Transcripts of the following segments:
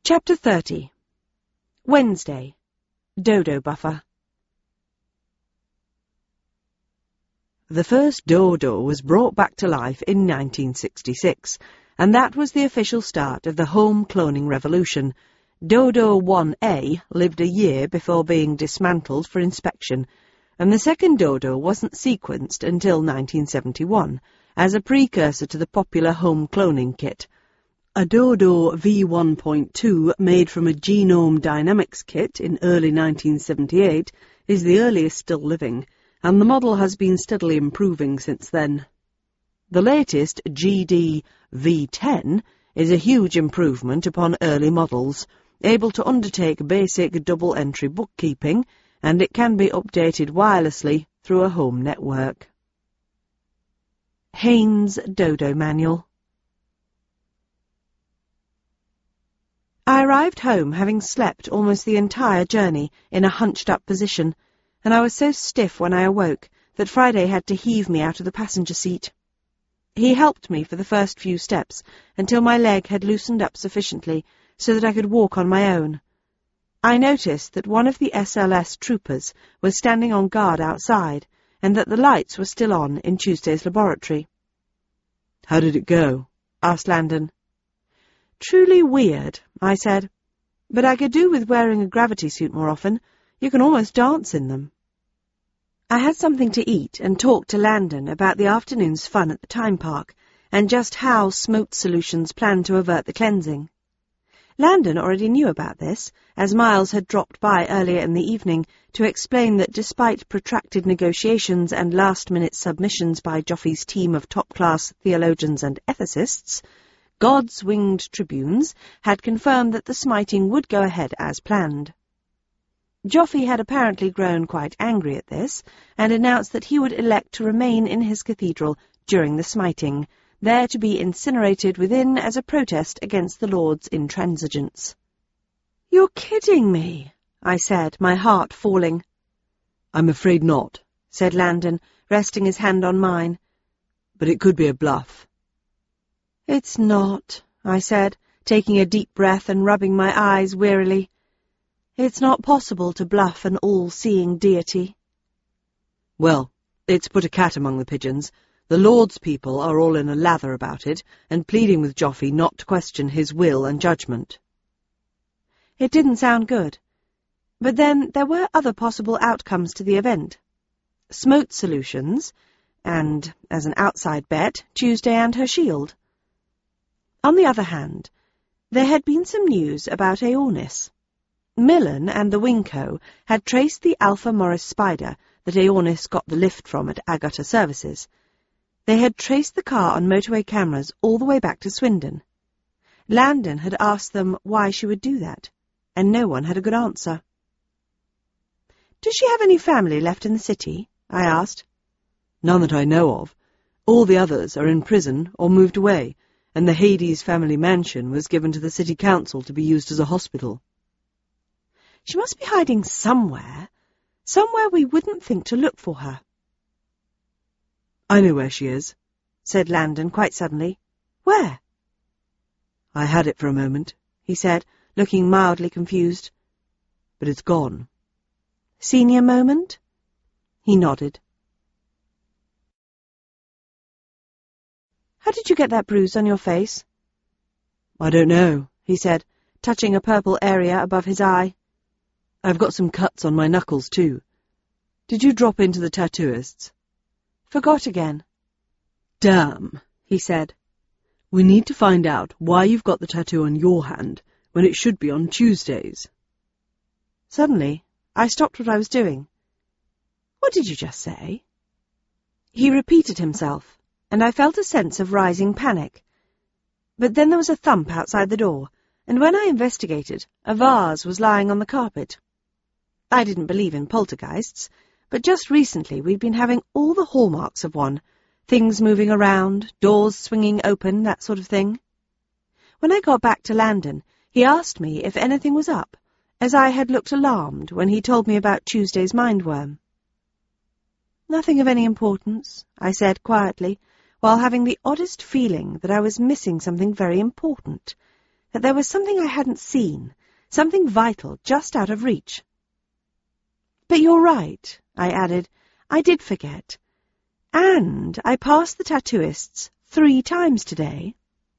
Chapter 30. Wednesday. Dodo Buffer. The first dodo was brought back to life in 1966, and that was the official start of the home cloning revolution. Dodo 1A lived a year before being dismantled for inspection, and the second dodo wasn't sequenced until 1971, as a precursor to the popular home cloning kit. A Dodo V1.2 made from a Genome Dynamics kit in early 1978 is the earliest still living, and the model has been steadily improving since then. The latest GD V10 is a huge improvement upon early models, able to undertake basic double-entry bookkeeping, and it can be updated wirelessly through a home network. Haynes Dodo Manual. I arrived home having slept almost the entire journey in a hunched-up position, and I was so stiff when I awoke that Friday had to heave me out of the passenger seat. He helped me for the first few steps until my leg had loosened up sufficiently so that I could walk on my own. I noticed that one of the SLS troopers was standing on guard outside, and that the lights were still on in Tuesday's laboratory. "How did it go?" asked Landon. "Truly weird," I said, "but I could do with wearing a gravity suit more often. You can almost dance in them." I had something to eat and talked to Landon about the afternoon's fun at the time park and just how Smote Solutions planned to avert the cleansing. Landon already knew about this, as Miles had dropped by earlier in the evening to explain that despite protracted negotiations and last-minute submissions by Joffy's team of top-class theologians and ethicists, God's winged tribunes had confirmed that the smiting would go ahead as planned. Joffy had apparently grown quite angry at this, and announced that he would elect to remain in his cathedral during the smiting, there to be incinerated within as a protest against the Lord's intransigence. "You're kidding me," I said, my heart falling. "I'm afraid not," said Landon, resting his hand on mine. "But it could be a bluff." "It's not," I said, taking a deep breath and rubbing my eyes wearily. "It's not possible to bluff an all-seeing deity." "Well, it's put a cat among the pigeons. The Lord's people are all in a lather about it, and pleading with Joffy not to question his will and judgment." It didn't sound good. But then there were other possible outcomes to the event. Smote Solutions, and, as an outside bet, Tuesday and her shield. On the other hand, there had been some news about Aornis. Millen and the Winco had traced the Alpha Morris Spider that Aornis got the lift from at Agata Services. They had traced the car on motorway cameras all the way back to Swindon. Landon had asked them why she would do that, and no one had a good answer. "Does she have any family left in the city?" I asked. "None that I know of. All the others are in prison or moved away, and the Hades family mansion was given to the city council to be used as a hospital." "She must be hiding somewhere we wouldn't think to look for her." "I know where she is," said Landon quite suddenly. "Where?" "I had it for a moment," he said, looking mildly confused. "But it's gone." "Senior moment?" He nodded. "How did you get that bruise on your face?" "I don't know," he said, touching a purple area above his eye. "I've got some cuts on my knuckles, too. Did you drop into the tattooist's?" "Forgot again." "Damn," he said. "We need to find out why you've got the tattoo on your hand when it should be on Tuesday's." Suddenly, I stopped what I was doing. "What did you just say?" He repeated himself, and I felt a sense of rising panic. But then there was a thump outside the door, and when I investigated, a vase was lying on the carpet. I didn't believe in poltergeists, but just recently we'd been having all the hallmarks of one, things moving around, doors swinging open, that sort of thing. When I got back to Landon, he asked me if anything was up, as I had looked alarmed when he told me about Tuesday's mindworm. "Nothing of any importance," I said quietly, while having the oddest feeling that I was missing something very important, that there was something I hadn't seen, something vital just out of reach. But you're right, I added. I did forget. And I passed the tattooists 3 times today.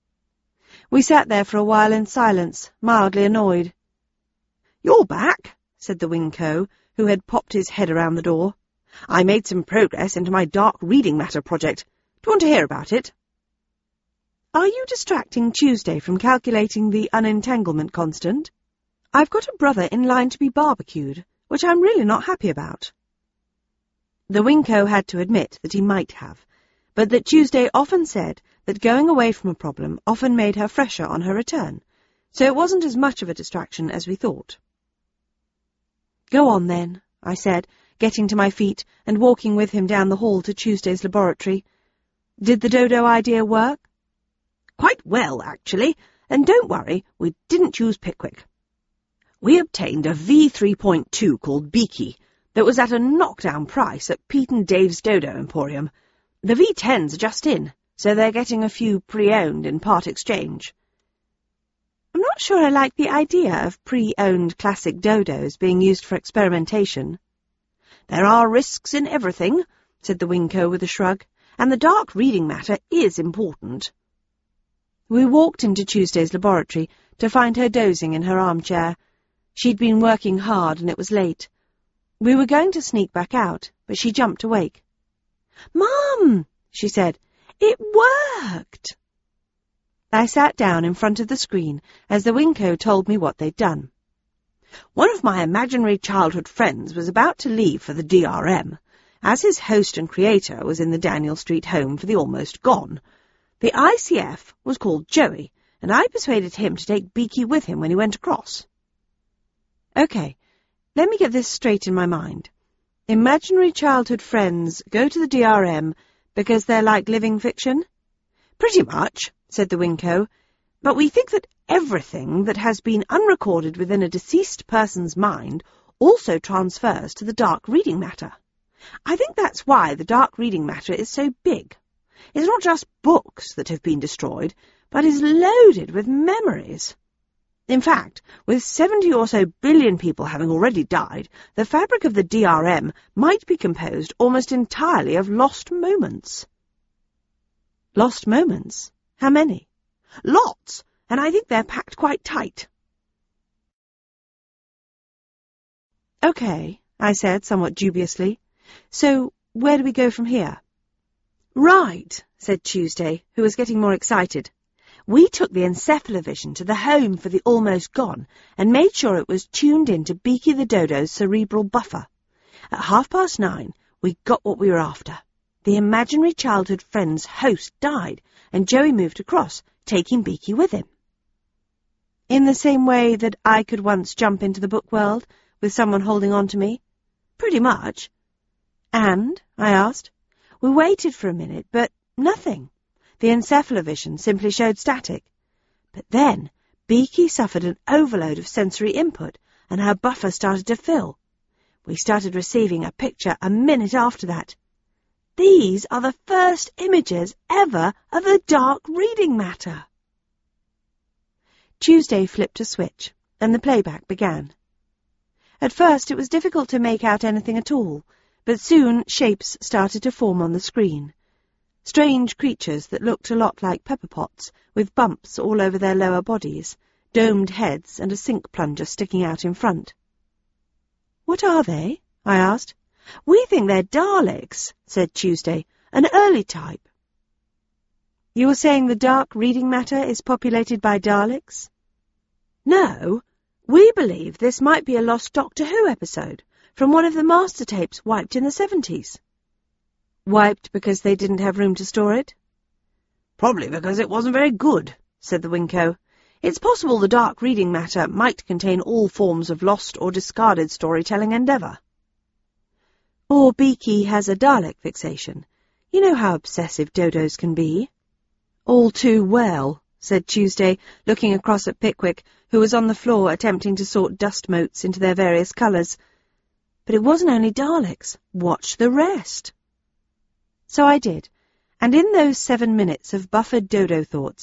We sat there for a while in silence, mildly annoyed. "You're back," said the Winco, who had popped his head around the door. "I made some progress into my dark reading matter project. Do you want to hear about it?" "Are you distracting Tuesday from calculating the unentanglement constant? I've got a brother in line to be barbecued, which I'm really not happy about." The Winco had to admit that he might have, but that Tuesday often said that going away from a problem often made her fresher on her return, so it wasn't as much of a distraction as we thought. "Go on, then," I said, getting to my feet and walking with him down the hall to Tuesday's laboratory. "Did the dodo idea work?" "Quite well, actually, and don't worry, we didn't use Pickwick. We obtained a V3.2 called Beaky that was at a knockdown price at Pete and Dave's Dodo Emporium. The V10s are just in, so they're getting a few pre-owned in part exchange." "I'm not sure I like the idea of pre-owned classic dodos being used for experimentation." "There are risks in everything," said the Winco with a shrug, "and the dark reading matter is important." We walked into Tuesday's laboratory to find her dozing in her armchair. She'd been working hard and it was late. We were going to sneak back out, but she jumped awake. "Mum," she said, "it worked." I sat down in front of the screen as the Winco told me what they'd done. "One of my imaginary childhood friends was about to leave for the DRM. As his host and creator was in the Daniel Street home for the Almost Gone. The ICF was called Joey, and I persuaded him to take Beaky with him when he went across." "OK, let me get this straight in my mind. Imaginary childhood friends go to the DRM because they're like living fiction?" "Pretty much," said the Winco, "but we think that everything that has been unrecorded within a deceased person's mind also transfers to the dark reading matter. I think that's why the dark reading matter is so big. It's not just books that have been destroyed, but is loaded with memories. In fact, with 70 or so billion people having already died, the fabric of the DRM might be composed almost entirely of lost moments." "Lost moments? How many?" "Lots, and I think they're packed quite tight." "OK," I said somewhat dubiously. "So where do we go from here?" "Right," said Tuesday, who was getting more excited. "We took the encephalovision to the home for the Almost Gone and made sure it was tuned in to Beaky the Dodo's cerebral buffer. At 9:30, we got what we were after. The imaginary childhood friend's host died, and Joey moved across, taking Beaky with him." "In the same way that I could once jump into the book world with someone holding on to me?" "Pretty much." "And?" I asked. "We waited for a minute, but nothing. The encephalovision simply showed static. But then Beaky suffered an overload of sensory input, and her buffer started to fill. We started receiving a picture a minute after that. These are the first images ever of the dark reading matter." Tuesday flipped a switch, and the playback began. At first it was difficult to make out anything at all, but soon shapes started to form on the screen. Strange creatures that looked a lot like pepper pots, with bumps all over their lower bodies, domed heads and a sink plunger sticking out in front. "What are they?" I asked. "We think they're Daleks," said Tuesday, "an early type." "You were saying the dark reading matter is populated by Daleks?" "No, we believe this might be a lost Doctor Who episode from one of the master tapes wiped in the 70s. "Wiped because they didn't have room to store it?" "Probably because it wasn't very good," said the Winco. "It's possible the dark reading matter might contain all forms of lost or discarded storytelling endeavour." "Or Beaky has a Dalek fixation. You know how obsessive dodos can be." "All too well," said Tuesday, looking across at Pickwick, who was on the floor attempting to sort dust motes into their various colours. "But it wasn't only Daleks. Watch the rest." So I did, and in those 7 minutes of buffered dodo thoughts,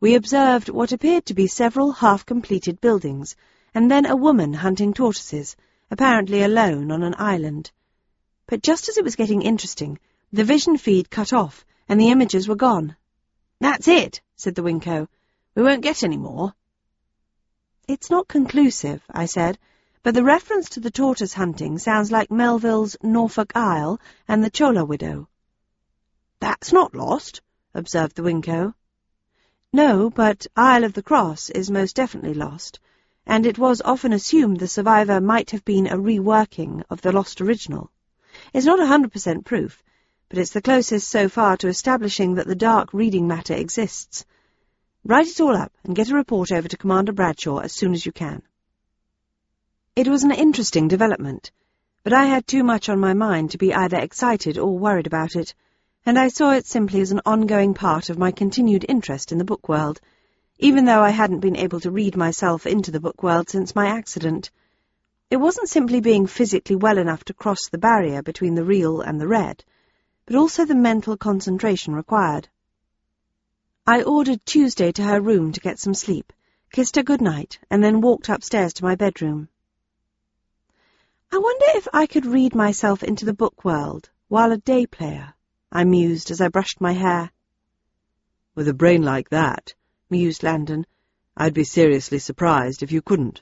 we observed what appeared to be several half-completed buildings, and then a woman hunting tortoises, apparently alone on an island. But just as it was getting interesting, the vision feed cut off, and the images were gone. "That's it," said the Winco. "We won't get any more." "It's not conclusive," I said, "but the reference to the tortoise hunting sounds like Melville's Norfolk Isle and the Chola Widow." "That's not lost," observed the Winco. "No, but Isle of the Cross is most definitely lost, and it was often assumed the survivor might have been a reworking of the lost original. It's not 100% proof, but it's the closest so far to establishing that the dark reading matter exists. Write it all up and get a report over to Commander Bradshaw as soon as you can." It was an interesting development, but I had too much on my mind to be either excited or worried about it, and I saw it simply as an ongoing part of my continued interest in the book world, even though I hadn't been able to read myself into the book world since my accident. It wasn't simply being physically well enough to cross the barrier between the real and the read, but also the mental concentration required. I ordered Tuesday to her room to get some sleep, kissed her good night, and then walked upstairs to my bedroom. "I wonder if I could read myself into the book world while a day player," I mused as I brushed my hair. "With a brain like that," mused Landon, "I'd be seriously surprised if you couldn't."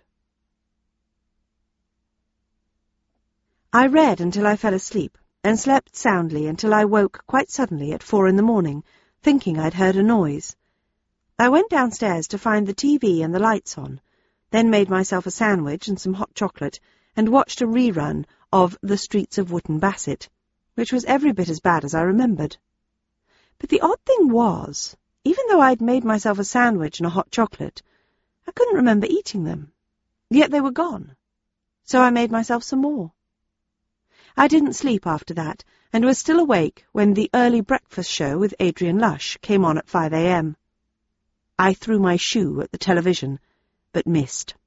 I read until I fell asleep, and slept soundly until I woke quite suddenly at 4 a.m, thinking I'd heard a noise. I went downstairs to find the TV and the lights on, then made myself a sandwich and some hot chocolate, and watched a rerun of The Streets of Wootton Bassett, which was every bit as bad as I remembered. But the odd thing was, even though I'd made myself a sandwich and a hot chocolate, I couldn't remember eating them. Yet they were gone. So I made myself some more. I didn't sleep after that, and was still awake when the early breakfast show with Adrian Lush came on at 5 a.m. I threw my shoe at the television, but missed.